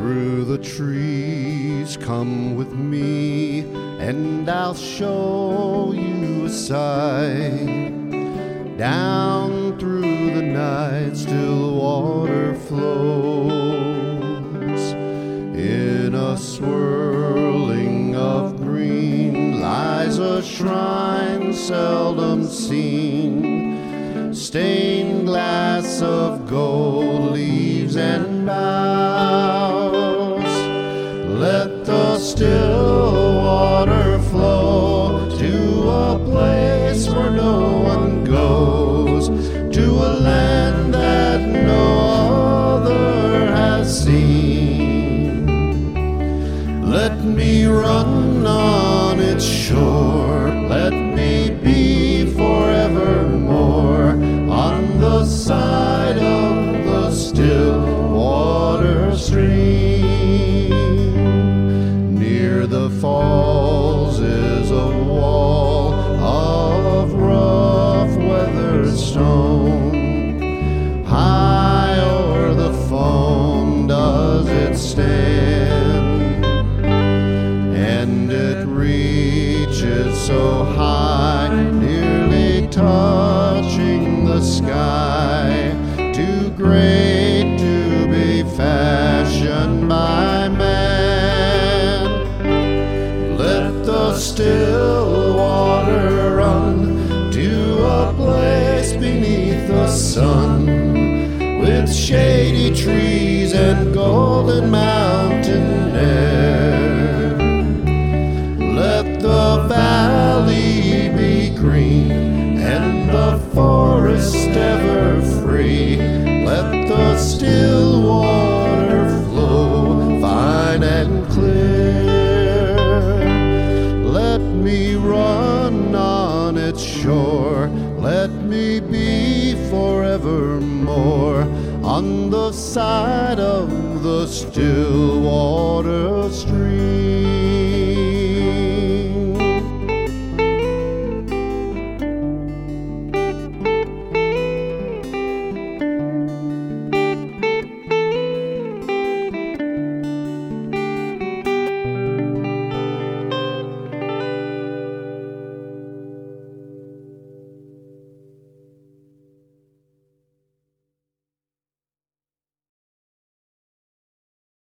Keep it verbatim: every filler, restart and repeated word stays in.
Through the trees, come with me, and I'll show you a sight. Down through the night, still water flows. In a swirling of green lies a shrine seldom seen. Stained glass of gold, leaves and boughs. Let the still water flow to a place where no one goes, to a land that no other has seen. Let me run on its shore, let me be forevermore on the side of the still water stream. Near the falls is a wall of rough weathered stone. High o'er the foam does it stand, and it reaches so high, nearly touching the sky, too great to be fashioned by man. Let the still water run to a place beneath the sun, with shady trees and golden mountain air. Let the valley be green and the forest ever free. Let the still water flow fine and clear. Let me run on its shore, let me be forevermore on the side of the still water stream.